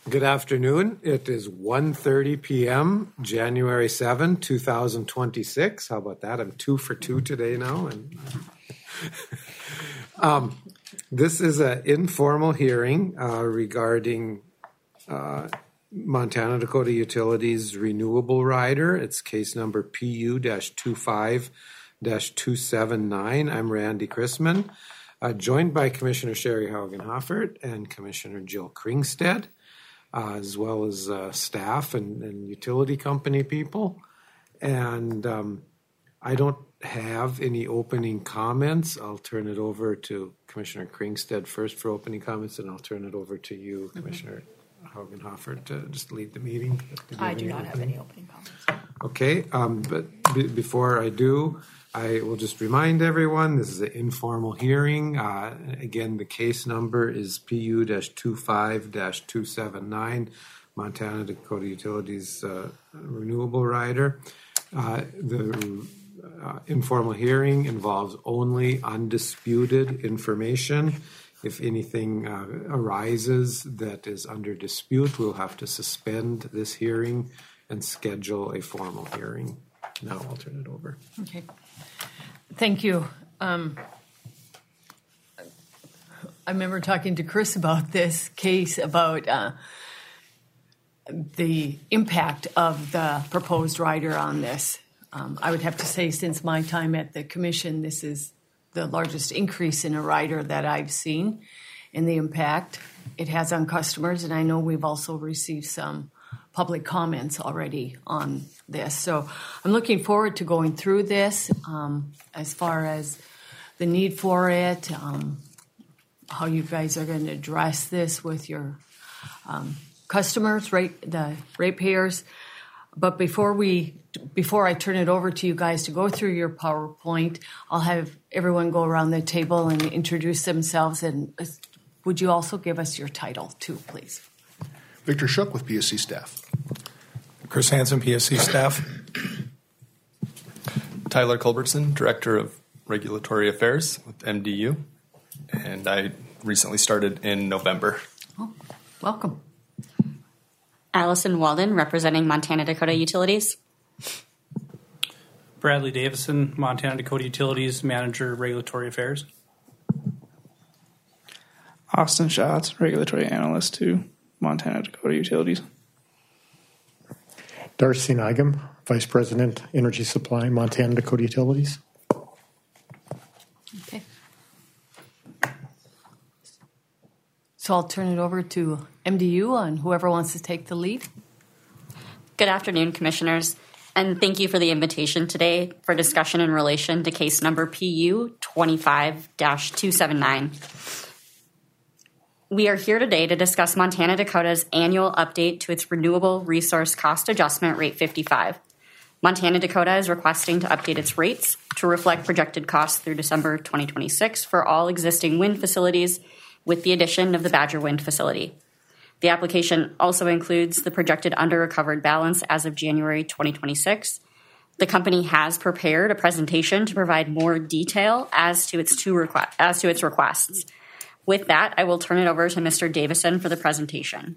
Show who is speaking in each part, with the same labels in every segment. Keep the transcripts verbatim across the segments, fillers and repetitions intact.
Speaker 1: Good afternoon. It is one thirty p.m., January seventh, twenty twenty-six. How about that? I'm two for two today now. And um, this is an informal hearing uh, regarding uh, Montana Dakota Utilities Renewable Rider. It's case number P U twenty-five dash two seven nine. I'm Randy Chrisman, uh, joined by Commissioner Sherry Haugen-Hoffert and Commissioner Jill Kringstead. Uh, as well as uh, staff and, and utility company people. And um, I don't have any opening comments. I'll turn it over to Commissioner Kringstead first for opening comments, and I'll turn it over to you, mm-hmm. Commissioner Haugen-Hoffert, to just lead the meeting. Do
Speaker 2: I do not opening? have any opening comments.
Speaker 1: Okay, um, but b- before I do, I will just remind everyone this is an informal hearing. Uh, again, the case number is P U twenty-five dash two seven nine, Montana Dakota Utilities uh, Renewable Rider. Uh, the uh, informal hearing involves only undisputed information. If anything uh, arises that is under dispute, we'll have to suspend this hearing and schedule a formal hearing. Now I'll turn it over.
Speaker 2: Okay. Thank you. Um, I remember talking to Chris about this case, about uh, the impact of the proposed rider on this. Um, I would have to say, since my time at the commission, this is the largest increase in a rider that I've seen, and the impact it has on customers. And I know we've also received some public comments already on this. So I'm looking forward to going through this um, as far as the need for it, um, how you guys are going to address this with your um, customers, rate, the ratepayers. But before we, before I turn it over to you guys to go through your PowerPoint, I'll have everyone go around the table and introduce themselves. And uh, would you also give us your title too, please?
Speaker 3: Victor Shook with P S C staff.
Speaker 4: Chris Hansen, P S C staff.
Speaker 5: Tyler Culbertson, Director of Regulatory Affairs with M D U, and I recently started in November.
Speaker 2: Oh, welcome.
Speaker 6: Allison Walden, representing Montana Dakota Utilities.
Speaker 7: Bradley Davison, Montana Dakota Utilities Manager, Regulatory Affairs.
Speaker 8: Austin Schatz, Regulatory Analyst to Montana Dakota Utilities.
Speaker 9: Darcy Nigam, Vice President, Energy Supply, Montana Dakota Utilities.
Speaker 2: Okay. So I'll turn it over to M D U and whoever wants to take the lead.
Speaker 6: Good afternoon, Commissioners, and thank you for the invitation today for discussion in relation to case number P U twenty-five dash two seven nine. We are here today to discuss Montana Dakota's annual update to its Renewable Resource Cost Adjustment Rate fifty-five. Montana Dakota is requesting to update its rates to reflect projected costs through December twenty twenty-six for all existing wind facilities, with the addition of the Badger Wind facility. The application also includes the projected under-recovered balance as of January twenty twenty-six. The company has prepared a presentation to provide more detail as to its two requ- as to its requests. With that, I will turn it over to Mister Davison for the presentation.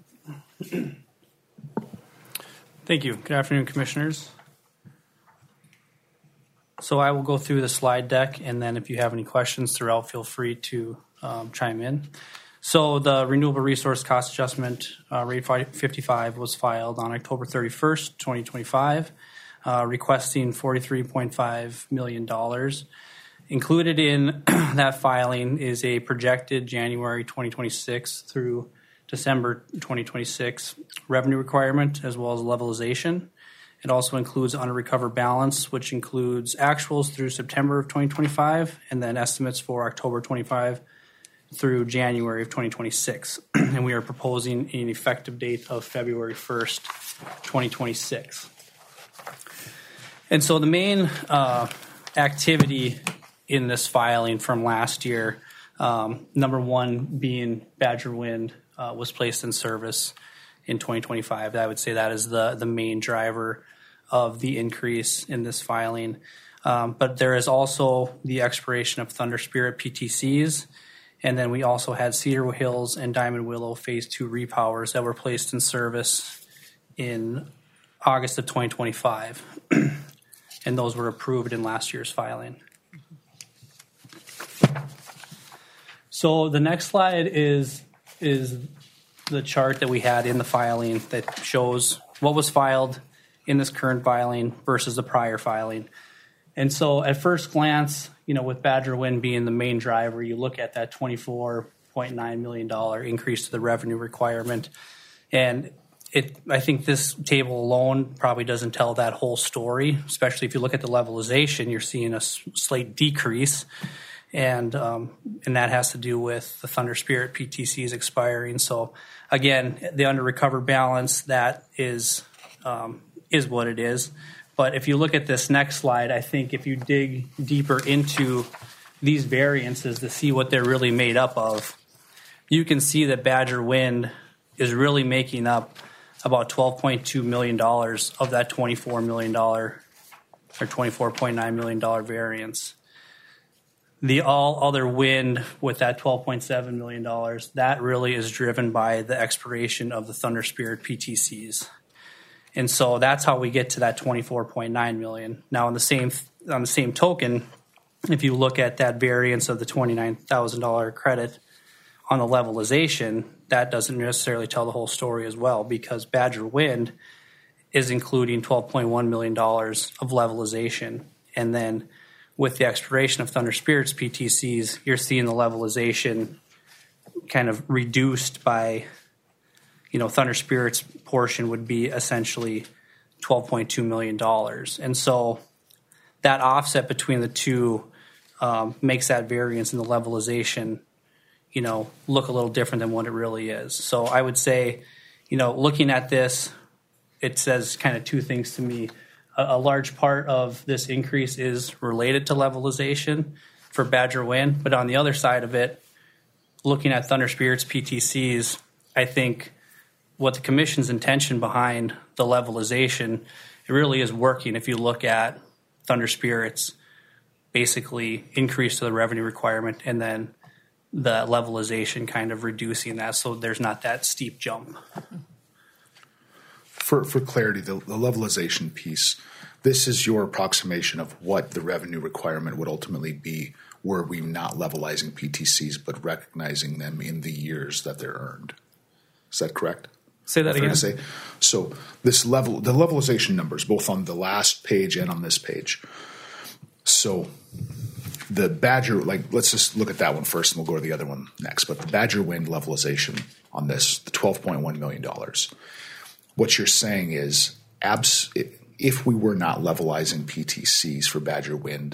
Speaker 7: Thank you. Good afternoon, Commissioners. So I will go through the slide deck, and then if you have any questions throughout, feel free to um, chime in. So the Renewable Resource Cost Adjustment uh, Rate fifty-five was filed on October thirty-first, twenty twenty-five, uh, requesting forty-three point five million dollars. Included in that filing is a projected January twenty twenty-six through December twenty twenty-six revenue requirement, as well as levelization. It also includes under-recover balance, which includes actuals through September of twenty twenty-five and then estimates for October twenty-five through January of twenty twenty-six. And we are proposing an effective date of February first, twenty twenty-six. And so the main uh, activity in this filing from last year, um, number one being Badger Wind uh, was placed in service in twenty twenty-five. I would say that is the, the main driver of the increase in this filing. Um, but there is also the expiration of Thunder Spirit P T Cs And then we also had Cedar Hills and Diamond Willow Phase two repowers that were placed in service in August of twenty twenty-five. And those were approved in last year's filing. So the next slide is is the chart that we had in the filing that shows what was filed in this current filing versus the prior filing. And so at first glance, you know, with Badger Wind being the main driver, you look at that twenty-four point nine million dollars increase to the revenue requirement. And it, I think this table alone probably doesn't tell that whole story, especially if you look at the levelization, you're seeing a slight decrease. And um, and that has to do with the Thunder Spirit P T Cs expiring. So again, the under recovered balance, that is um, is what it is. But if you look at this next slide, I think if you dig deeper into these variances to see what they're really made up of, you can see that Badger Wind is really making up about twelve point two million dollars of that twenty-four million dollars or twenty-four point nine million dollars variance. The all other wind with that twelve point seven million dollars, that really is driven by the expiration of the Thunder Spirit P T Cs. And so that's how we get to that twenty-four point nine million dollars. Now on the same on the same token, if you look at that variance of the twenty-nine thousand dollars credit on the levelization, that doesn't necessarily tell the whole story as well, because Badger Wind is including twelve point one million dollars of levelization. And then with the expiration of Thunder Spirit's P T Cs, you're seeing the levelization kind of reduced by, you know, Thunder Spirit's portion would be essentially twelve point two million dollars. And so that offset between the two um, makes that variance in the levelization, you know, look a little different than what it really is. So I would say, you know, looking at this, it says kind of two things to me. A, a large part of this increase is related to levelization for Badger Wind, but on the other side of it, looking at Thunder Spirit's P T Cs, I think what the Commission's intention behind the levelization, it really is working. If you look at Thunder Spirit's basically increase to the revenue requirement and then the levelization kind of reducing that so there's not that steep jump.
Speaker 3: For for clarity, the, the levelization piece, this is your approximation of what the revenue requirement would ultimately be were we not levelizing P T Cs but recognizing them in the years that they're earned. Is that correct?
Speaker 7: Say that
Speaker 3: Fair
Speaker 7: again.
Speaker 3: to say? So this level, the levelization numbers, both on the last page and on this page. So the Badger, like, let's just look at that one first and we'll go to the other one next. But the Badger Wind levelization on this, the twelve point one million dollars, what you're saying is abs- if we were not levelizing P T Cs for Badger Wind,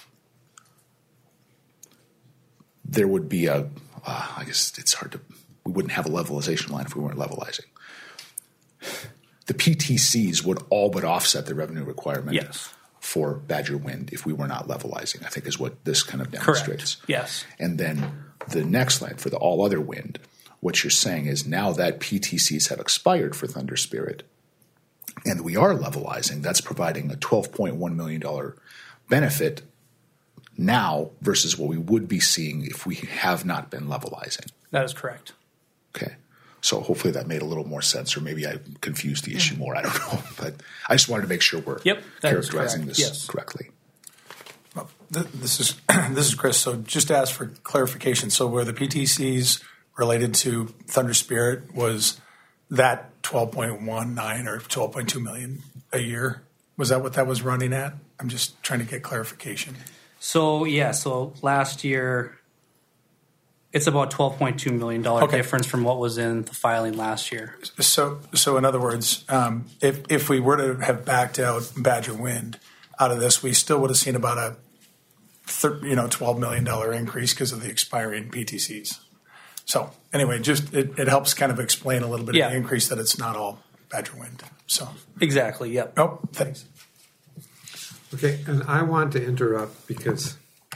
Speaker 3: there would be a, uh, I guess it's hard to, we wouldn't have a levelization line if we weren't levelizing. The P T Cs would all but offset the revenue requirement.
Speaker 7: Yes.
Speaker 3: For Badger Wind if we were not levelizing, I think is what this kind of demonstrates.
Speaker 7: Correct. Yes.
Speaker 3: And then the next line for the all other wind, what you're saying is now that P T Cs have expired for Thunder Spirit and we are levelizing, that's providing a twelve point one million dollars benefit now versus what we would be seeing if we have not been levelizing.
Speaker 7: That is correct.
Speaker 3: Okay. So hopefully that made a little more sense, or maybe I confused the issue more. I don't know. But I just wanted to make sure we're
Speaker 7: Yep, that is
Speaker 3: characterizing
Speaker 7: correct.
Speaker 3: this
Speaker 7: Yes.
Speaker 3: correctly.
Speaker 4: Well, th- This is this is Chris. So just to ask for clarification, so where the P T Cs related to Thunder Spirit was that twelve point one nine or twelve point two million a year? Was that what that was running at? I'm just trying to get clarification.
Speaker 7: So, yeah, so last year, it's about twelve point two million dollars
Speaker 4: Okay.
Speaker 7: difference from what was in the filing last year.
Speaker 4: So, so in other words, um, if if we were to have backed out Badger Wind out of this, we still would have seen about a thir- you know twelve million dollars increase because of the expiring P T Cs. So anyway, just it, it helps kind of explain a little bit
Speaker 7: Yeah.
Speaker 4: of the increase that it's not all Badger Wind. So,
Speaker 7: Exactly, yep.
Speaker 4: oh, thanks.
Speaker 1: Okay, and I want to interrupt because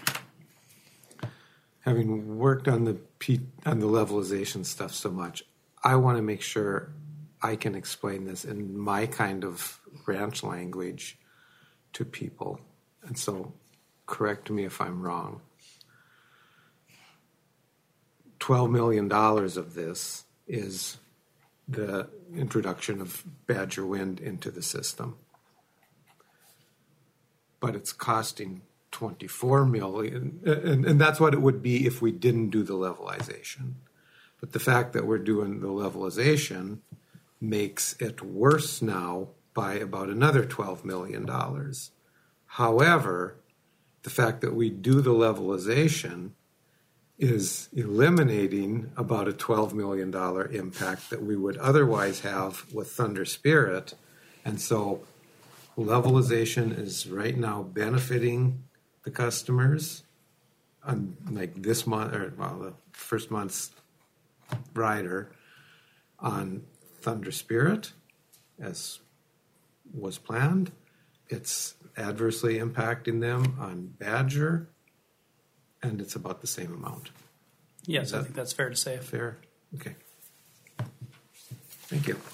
Speaker 1: having worked on the P, on the levelization stuff so much, I want to make sure I can explain this in my kind of ranch language to people. And so correct me if I'm wrong. twelve million dollars of this is the introduction of Badger Wind into the system. But it's costing twenty-four million dollars, and, and that's what it would be if we didn't do the levelization. But the fact that we're doing the levelization makes it worse now by about another twelve million dollars. However, the fact that we do the levelization is eliminating about a twelve million dollars impact that we would otherwise have with Thunder Spirit. And so levelization is right now benefiting the customers on like this month, or well, the first month's rider on Thunder Spirit, as was planned. It's adversely impacting them on Badger, and it's about the same amount.
Speaker 7: Yes, I think that's fair to say.
Speaker 1: Fair? Okay. Thank you.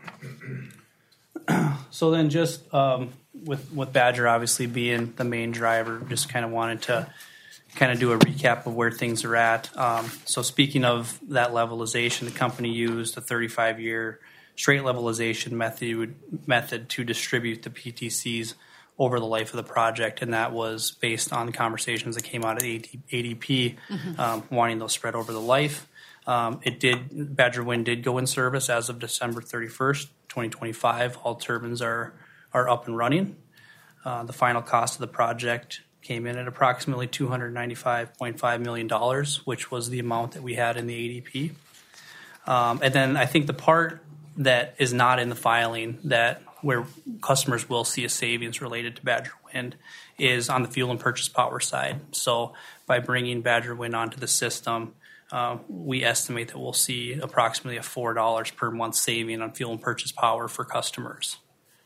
Speaker 7: So then just um, with, with Badger obviously being the main driver, just kind of wanted to kind of do a recap of where things are at. Um, so speaking of that levelization, the company used a thirty-five year straight levelization method, method to distribute the P T Cs over the life of the project, and that was based on conversations that came out of A D P, mm-hmm. um, wanting those spread over the life. Um, it did, Badger Wind did go in service as of December thirty-first, twenty twenty-five. All turbines are, are up and running. Uh, the final cost of the project came in at approximately two hundred ninety-five point five million dollars, which was the amount that we had in the A D P. Um, and then I think the part that is not in the filing that where customers will see a savings related to Badger Wind is on the fuel and purchase power side. So by bringing Badger Wind onto the system, uh, we estimate that we'll see approximately a four dollars per month saving on fuel and purchase power for customers.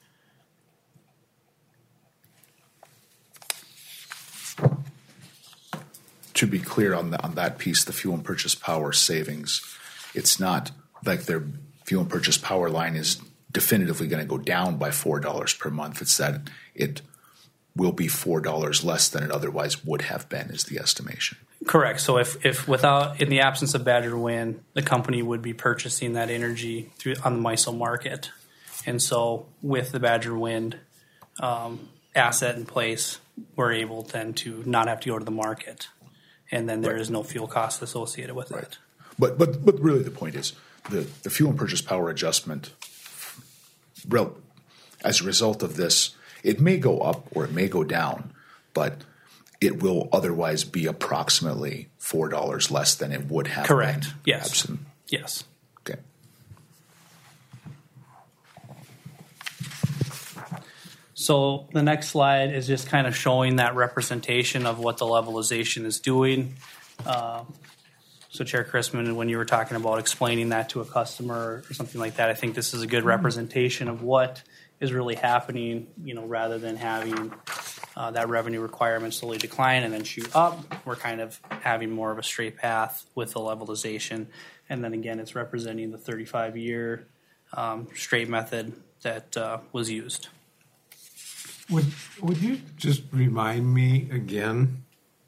Speaker 3: To be clear on, the, on that piece, the fuel and purchase power savings, it's not like their fuel and purchase power line is definitively going to go down by four dollars per month. It's that it will be four dollars less than it otherwise would have been, is the estimation.
Speaker 7: Correct. So if, if without, in the absence of Badger Wind, the company would be purchasing that energy through on the MISO market. And so with the Badger Wind um, asset in place, we're able then to not have to go to the market. And then there right. is no fuel cost associated with right. it.
Speaker 3: But, but, but really the point is the, the fuel and purchase power adjustment, as a result of this, it may go up or it may go down, but it will otherwise be approximately four dollars less than it would have
Speaker 7: Correct.
Speaker 3: been.
Speaker 7: Yes.
Speaker 3: Absent.
Speaker 7: Yes.
Speaker 3: Okay.
Speaker 7: So the next slide is just kind of showing that representation of what the levelization is doing. Uh, so Chair Chrisman, when you were talking about explaining that to a customer or something like that, I think this is a good representation of what is really happening, you know, rather than having uh, that revenue requirement slowly decline and then shoot up. We're kind of having more of a straight path with the levelization. And then again, it's representing the thirty-five year um, straight method that uh, was used.
Speaker 1: Would would you just remind me again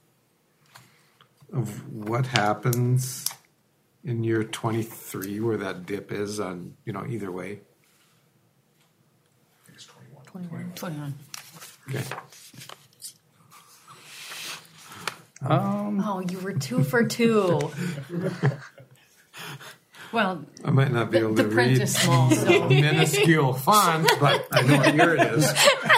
Speaker 1: of what happens in year twenty-three where that dip is on, you know, either way?
Speaker 3: It's twenty-one.
Speaker 2: twenty-one. twenty-one.
Speaker 1: Okay.
Speaker 7: Um,
Speaker 2: oh, you were two for two. Well,
Speaker 1: I might not be
Speaker 2: the,
Speaker 1: able
Speaker 2: the
Speaker 1: to
Speaker 2: print
Speaker 1: read
Speaker 2: is small, so.
Speaker 1: minuscule font, but I know what year it is.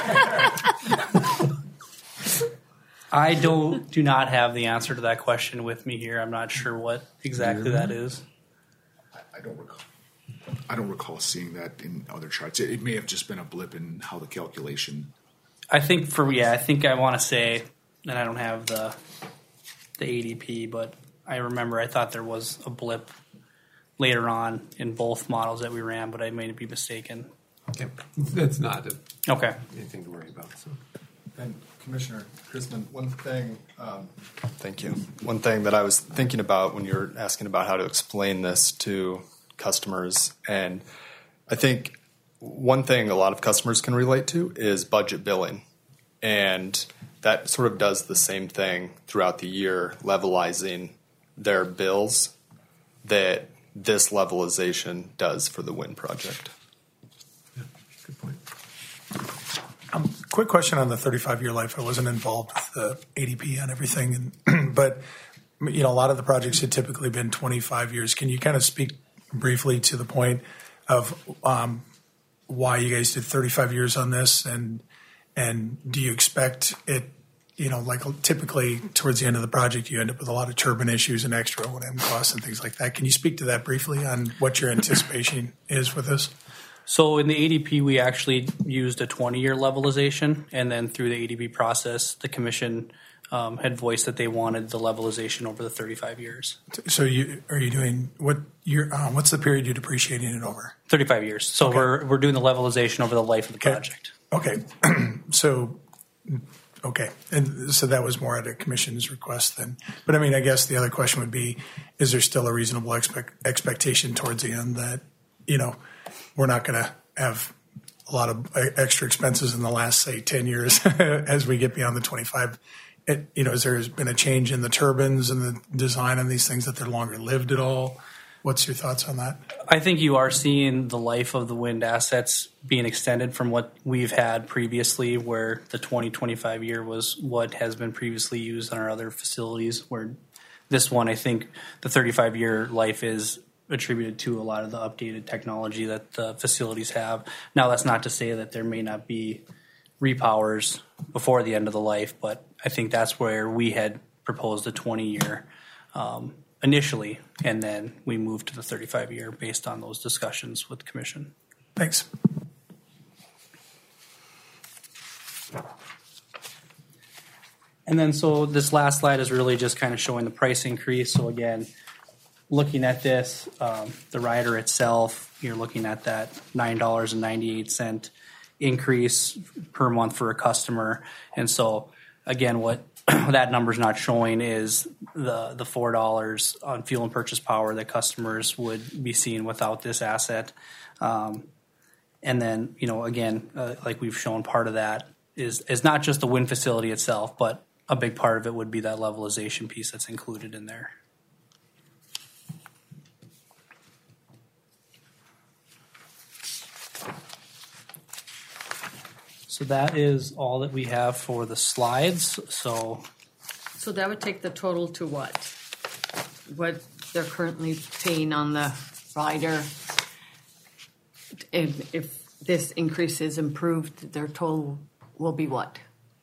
Speaker 7: I don't do not have the answer to that question with me here. I'm not sure what exactly that is.
Speaker 3: I, I don't recall. I don't recall seeing that in other charts. It, it may have just been a blip in how the calculation.
Speaker 7: I think for yeah, I think I want to say, and I don't have the the A D P, but I remember I thought there was a blip later on in both models that we ran, but I may be mistaken.
Speaker 1: Okay, that's not a,
Speaker 7: okay.
Speaker 1: anything to worry about. So.
Speaker 5: And Commissioner Chrisman, one thing, um, thank you. One thing that I was thinking about when you were asking about how to explain this to customers, and I think one thing a lot of customers can relate to is budget billing, and that sort of does the same thing throughout the year, levelizing their bills that this levelization does for the wind project.
Speaker 1: Good point.
Speaker 4: Um, quick question on the thirty-five year life. I wasn't involved with the A D P and everything, and, but you know, a lot of the projects had typically been twenty-five years. Can you kind of speak briefly to the point of um, why you guys did thirty-five years on this, and and do you expect it? You know, like typically towards the end of the project, you end up with a lot of turbine issues and extra O and M costs and things like that. Can you speak to that briefly on what your anticipation is with this?
Speaker 7: So in the A D P, we actually used a twenty-year levelization, and then through the A D P process, the commission um, had voiced that they wanted the levelization over the thirty-five years.
Speaker 4: So you are you doing what year? Um, what's the period you're depreciating it over?
Speaker 7: thirty-five years. So
Speaker 4: Okay.
Speaker 7: we're we're doing the levelization over the life of the
Speaker 4: Okay.
Speaker 7: project.
Speaker 4: Okay, so okay, and so that was more at a commission's request then. But I mean, I guess the other question would be: is there still a reasonable expect, expectation towards the end that you know we're not going to have a lot of extra expenses in the last, say, ten years as we get beyond the twenty-five? It, you know, has there been a change in the turbines and the design on these things that they're longer lived at all? What's your thoughts on that?
Speaker 7: I think you are seeing the life of the wind assets being extended from what we've had previously, where the twenty, twenty-five year was what has been previously used on our other facilities, where this one, I think the thirty-five year life is attributed to a lot of the updated technology that the facilities have. Now, that's not to say that there may not be repowers before the end of the life, but I think that's where we had proposed a twenty year um, initially, and then we moved to the thirty-five year based on those discussions with the commission.
Speaker 4: Thanks.
Speaker 7: And then so this last slide is really just kind of showing the price increase. So again, looking at this, um, the rider itself, you're looking at that nine dollars and ninety-eight cents increase per month for a customer. And so again, what that number's not showing is the the four dollars on fuel and purchase power that customers would be seeing without this asset. Um, and then, you know, again, uh, like we've shown, part of that is is not just the wind facility itself, but a big part of it would be that levelization piece that's included in there. So that is all that we have for the slides. So
Speaker 2: So that would take the total to what? What they're currently paying on the rider? If, if this increase is improved, their total will be what?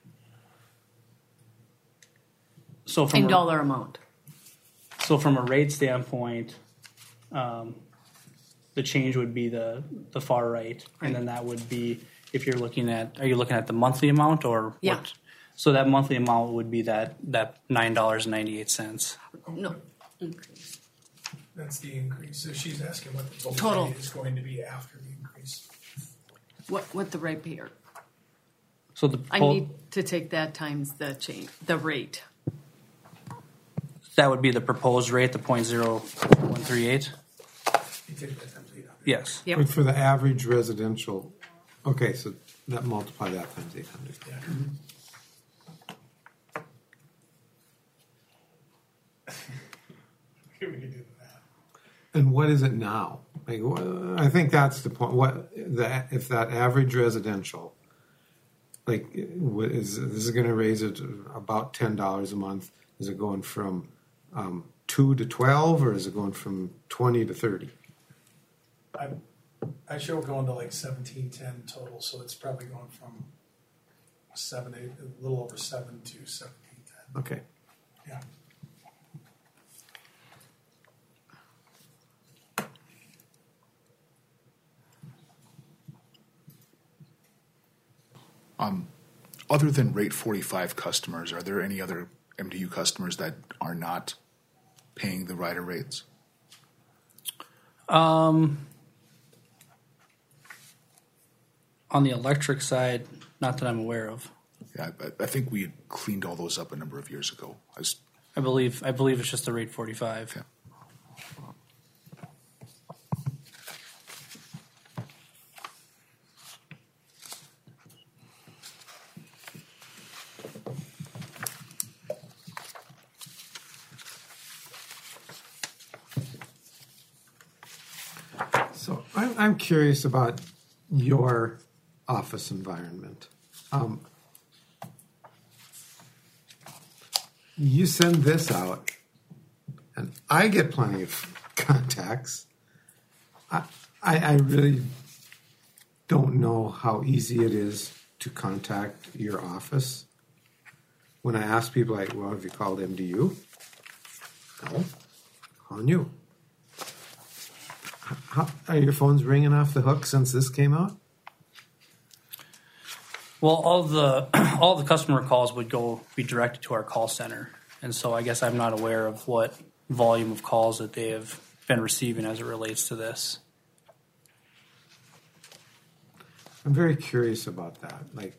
Speaker 7: so from
Speaker 2: In
Speaker 7: a,
Speaker 2: dollar amount?
Speaker 7: so from a rate standpoint, um, the change would be the the far right, and then that would be if you're looking at, are you looking at the monthly amount or
Speaker 2: Yeah.
Speaker 7: what? So that monthly amount would be that that nine dollars and ninety eight cents.
Speaker 2: No, increase.
Speaker 4: That's the increase. So she's asking what the total,
Speaker 2: Total.
Speaker 4: rate is going to be after the increase.
Speaker 2: What, what the rate payer?
Speaker 7: So the
Speaker 2: I
Speaker 7: pro-
Speaker 2: need to take that times the change, the rate.
Speaker 7: that would be the proposed rate, the point zero one three eight.
Speaker 4: You take that times eight hundred.
Speaker 7: Yes.
Speaker 2: Yep.
Speaker 1: But for the average residential, okay, so that multiply that times eight hundred.
Speaker 4: Yeah. We can do that.
Speaker 1: And what is it now? Like, wha- I think that's the point. What the if that average residential, like, wha- is this is going to raise it to about ten dollars a month? Is it going from um, two to twelve, or is it going from twenty to thirty?
Speaker 4: I, I show it going to like seventeen ten total, so it's probably going from seven, eight, a little over seven to seventeen ten.
Speaker 1: Okay.
Speaker 4: Yeah.
Speaker 3: Um, other than rate forty-five customers, are there any other M D U customers that are not paying the rider rates?
Speaker 7: Um, on the electric side, not that I'm aware of.
Speaker 3: Yeah, I, I think we had cleaned all those up a number of years ago. I was,
Speaker 7: I believe I believe it's just the rate forty-five.
Speaker 3: Yeah.
Speaker 1: So I'm, I'm curious about your office environment. Um, you send this out, and I get plenty of contacts. I, I, I really don't know how easy it is to contact your office. When I ask people, like, well, have you called M D U? No, calling you. How, are your phones ringing off the hook since this came out?
Speaker 7: Well, all the all the customer calls would go be directed to our call center, and so I guess I'm not aware of what volume of calls that they have been receiving as it relates to this.
Speaker 1: I'm very curious about that. Like,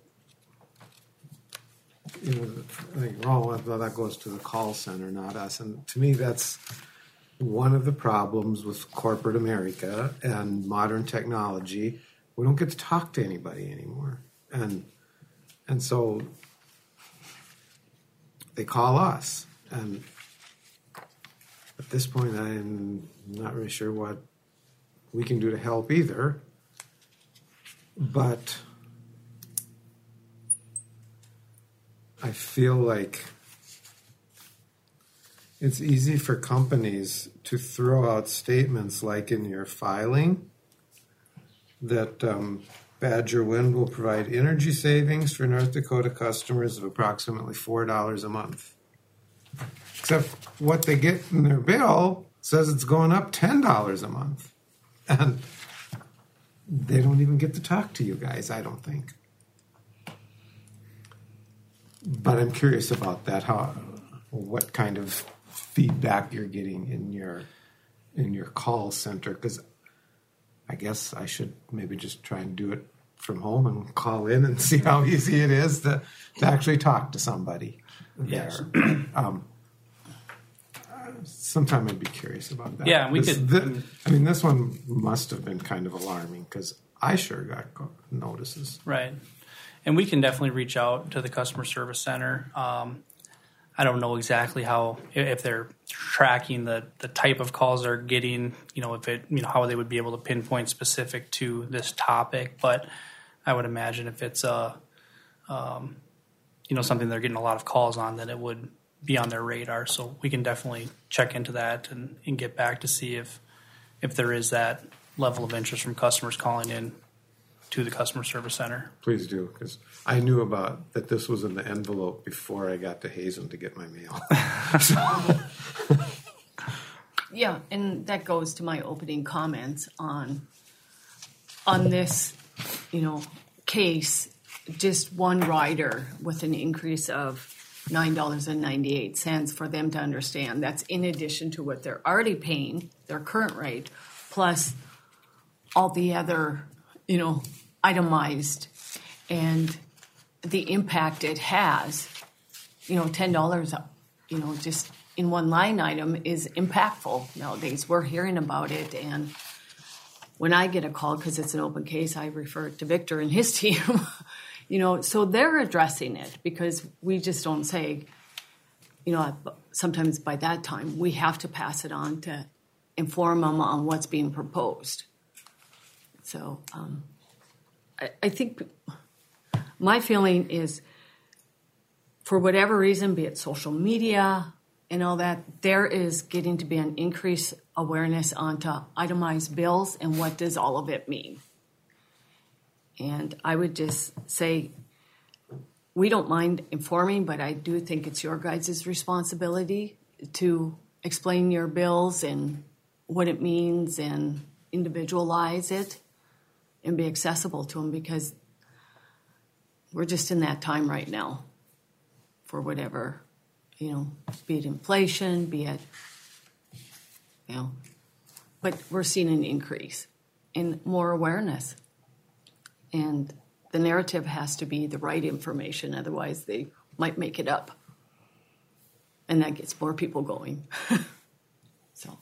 Speaker 1: you know, like, oh, well, that goes to the call center, not us. And to me, that's one of the problems with corporate America and modern technology. We don't get to talk to anybody anymore. And and so they call us. And at this point, I'm not really sure what we can do to help either. But I feel like it's easy for companies to throw out statements like in your filing that um, Badger Wind will provide energy savings for North Dakota customers of approximately four dollars a month. Except what they get in their bill says it's going up ten dollars a month. And they don't even get to talk to you guys, I don't think. But I'm curious about that, how, what kind of feedback you're getting in your in your call center, because I guess I should maybe just try and do it from home and call in and see how easy it is to, to actually talk to somebody there.
Speaker 7: Yes.
Speaker 1: um, sometime I'd be curious about that.
Speaker 7: Yeah, we
Speaker 1: this,
Speaker 7: could.
Speaker 1: This, I mean, this one must have been kind of alarming because I sure got notices.
Speaker 7: Right. And we can definitely reach out to the customer service center. Um, I don't know exactly how, if they're tracking the, the type of calls they're getting, you know, if it, you know, how they would be able to pinpoint specific to this topic. But I would imagine if it's a, um, you know, something they're getting a lot of calls on, then it would be on their radar. So we can definitely check into that and, and get back to see if, if there is that level of interest from customers calling in to the customer service center.
Speaker 1: Please do, because I knew about that this was in the envelope before I got to Hazen to get my mail.
Speaker 2: Yeah, and that goes to my opening comments on on this, you know, case. Just one rider with an increase of nine dollars and ninety-eight cents for them to understand. That's in addition to what they're already paying, their current rate, plus all the other, you know, itemized, and the impact it has. You know, ten dollars, you know, just in one line item is impactful nowadays. We're hearing about it, and when I get a call, because it's an open case, I refer it to Victor and his team. You know, so they're addressing it because we just don't say, you know, sometimes by that time we have to pass it on to inform them on what's being proposed. So um, I, I think my feeling is, for whatever reason, be it social media and all that, there is getting to be an increased awareness onto itemized bills and what does all of it mean. And I would just say, we don't mind informing, but I do think it's your guys' responsibility to explain your bills and what it means and individualize it and be accessible to them, because we're just in that time right now for whatever, you know, be it inflation, be it, you know, but we're seeing an increase in more awareness. And the narrative has to be the right information, otherwise they might make it up. And that gets more people going. So.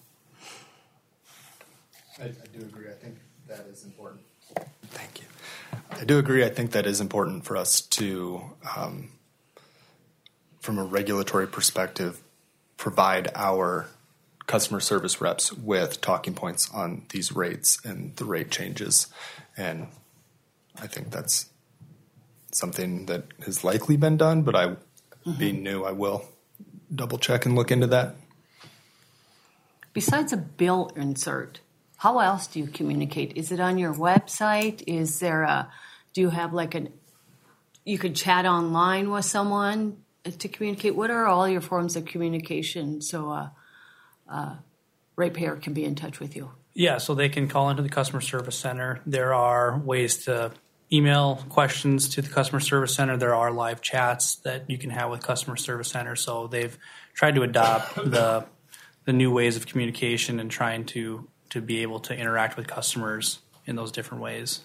Speaker 5: I, I do agree. I think that is important. Thank you. I do agree. I think that is important for us to, um, from a regulatory perspective, provide our customer service reps with talking points on these rates and the rate changes. And I think that's something that has likely been done, but I, mm-hmm. being new, I will double check and look into that.
Speaker 2: Besides a bill insert, how else do you communicate? Is it on your website? Is there a, do you have like an, you could chat online with someone to communicate? What are all your forms of communication so a, a ratepayer can be in touch with you?
Speaker 7: Yeah, so they can call into the customer service center. There are ways to email questions to the customer service center. There are live chats that you can have with customer service center. So they've tried to adopt the the new ways of communication and trying to to be able to interact with customers in those different ways.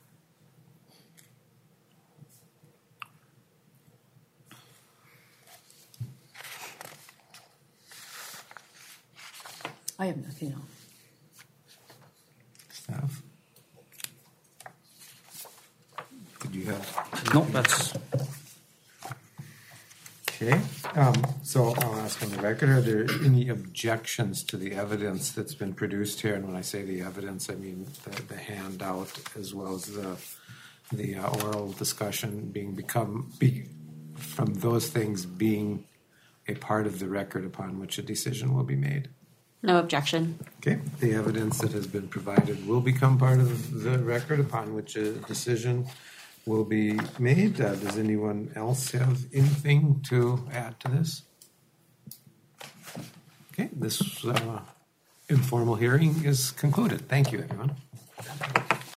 Speaker 2: I have nothing else.
Speaker 1: Staff? Did you have?
Speaker 7: Nope, that's...
Speaker 1: Okay, um, so I'll ask on the record, are there any objections to the evidence that's been produced here? And when I say the evidence, I mean the, the handout as well as the, the uh, oral discussion being become, be, from those things being a part of the record upon which a decision will be made.
Speaker 6: No objection.
Speaker 1: Okay, the evidence that has been provided will become part of the record upon which a decision will be made. Uh, does anyone else have anything to add to this? Okay, this uh, informal hearing is concluded. Thank you, everyone.